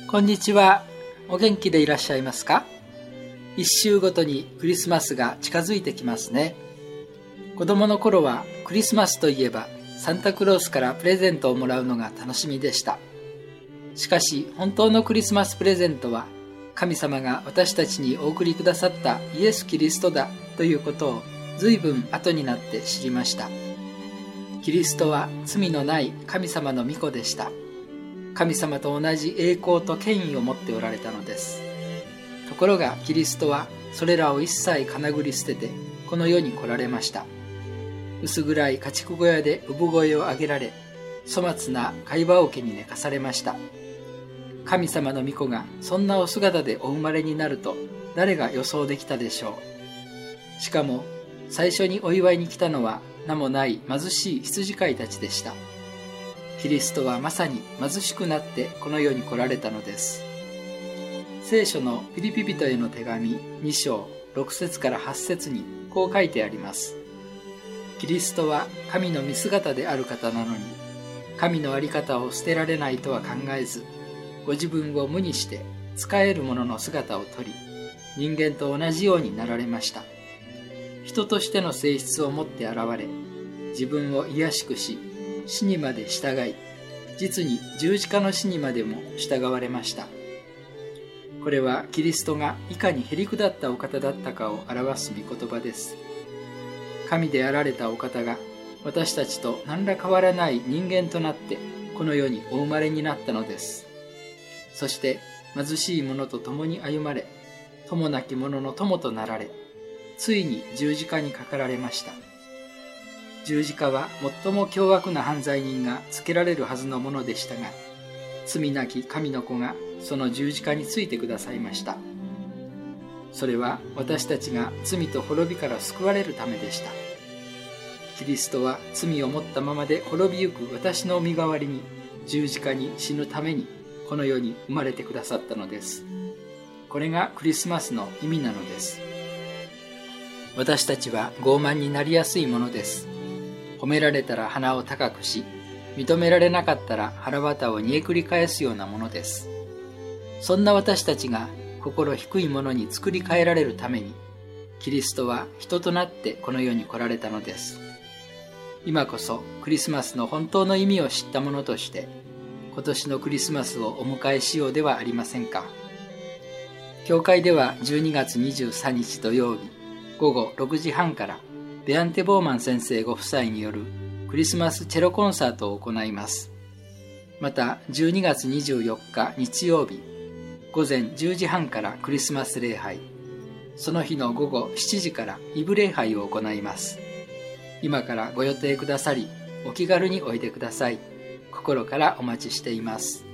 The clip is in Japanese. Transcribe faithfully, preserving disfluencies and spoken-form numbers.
こんにちは。お元気でいらっしゃいますか？一週ごとにクリスマスが近づいてきますね。子供の頃はクリスマスといえばサンタクロースからプレゼントをもらうのが楽しみでした。しかし本当のクリスマスプレゼントは神様が私たちにお送りくださったイエス・キリストだということを随分後になって知りました。キリストは罪のない神様の御子でした。神様と同じ栄光と権威を持っておられたのです。ところがキリストはそれらを一切かなぐり捨ててこの世に来られました。薄暗い家畜小屋で産声を上げられ、粗末な貝羽桶に寝かされました。神様の御子がそんなお姿でお生まれになると誰が予想できたでしょう。しかも最初にお祝いに来たのは名もない貧しい羊飼いたちでした。キリストはまさに貧しくなってこの世に来られたのです。聖書のピリピ人への手紙に章ろく節からはち節にこう書いてあります。キリストは神の見姿である方なのに、神の在り方を捨てられないとは考えず、ご自分を無にして仕える者の姿をとり、人間と同じようになられました。人としての性質を持って現れ、自分を卑しくし、死にまで従い、実に十字架の死にまでも従われました。これはキリストがいかにへりくだったお方だったかを表す御言葉です。神であられたお方が私たちと何ら変わらない人間となってこの世にお生まれになったのです。そして貧しい者と共に歩まれ、友なき者の友となられ、ついに十字架にかかられました。十字架は最も凶悪な犯罪人がつけられるはずのものでしたが、罪なき神の子がその十字架についてくださいました。それは私たちが罪と滅びから救われるためでした。キリストは罪を持ったままで滅びゆく私の身代わりに十字架に死ぬためにこの世に生まれてくださったのです。これがクリスマスの意味なのです。私たちは傲慢になりやすいものです。褒められたら鼻を高くし、認められなかったら腹渡を煮えくり返すようなものです。そんな私たちが心低いものに作り変えられるために、キリストは人となってこの世に来られたのです。今こそクリスマスの本当の意味を知った者として、今年のクリスマスをお迎えしようではありませんか。教会ではじゅうにがつにじゅうさんにち土曜日ごごろくじはんからベアンテ・ボーマン先生ご夫妻によるクリスマスチェロコンサートを行います。またじゅうにがつにじゅうよっか日曜日ごぜんじゅうじはんからクリスマス礼拝、その日のごごしちじからイブ礼拝を行います。今からご予定くださり、お気軽においでください。心からお待ちしています。